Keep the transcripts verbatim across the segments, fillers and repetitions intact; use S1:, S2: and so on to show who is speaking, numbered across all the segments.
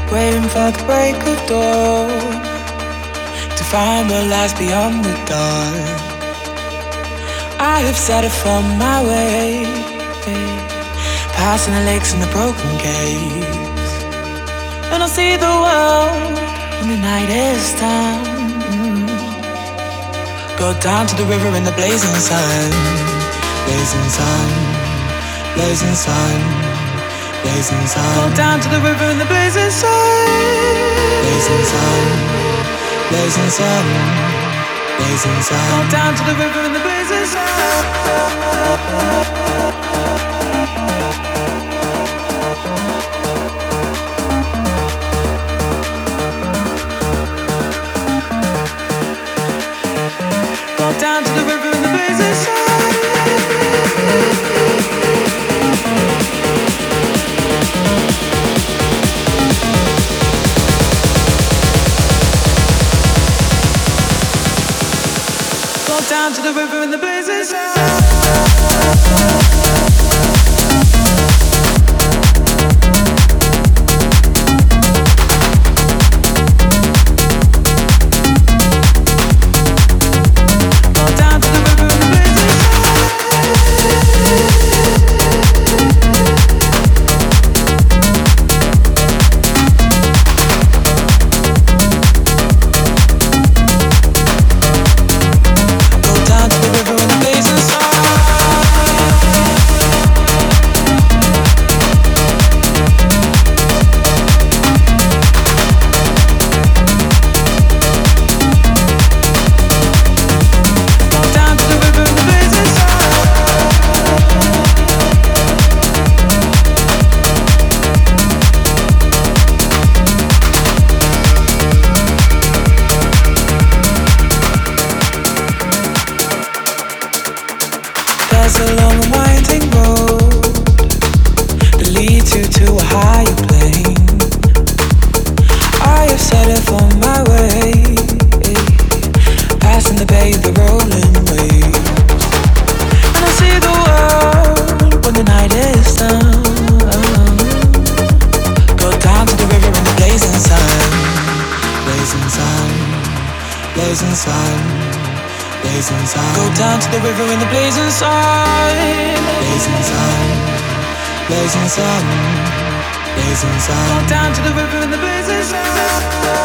S1: waiting for the break of dawn to find what lies beyond the dark. I have set it from my way, passing the lakes and the broken gates, and I'll see the world when the night is done. Go down to the river in the blazing sun, blazing sun, blazing sun, blazing sun. Go down to the river in the blazing sun, blazing sun, blazing sun, blazing sun. Go down to the river in the blazing sun. Down to the river in the blazing sun. Go down to the river in the blazing sun. There's a long and winding road that leads you to a higher plane. I have set it on my way, passing the bay of the rolling waves, and I see the world when the night is done. Go down to the river in the blazing sun, blazing sun, blazing sun. Blazing sun. Go down to the river in the blazing sun, blazing sun, blazing sun, blazing sun. Go down to the river in the blazing sun.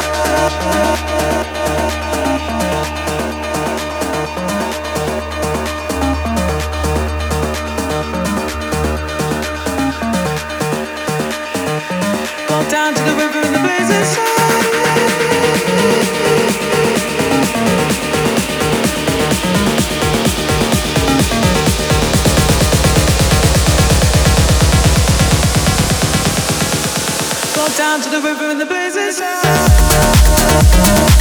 S1: Go down to the river in the blazing sun. Down to the river in the blazing sun.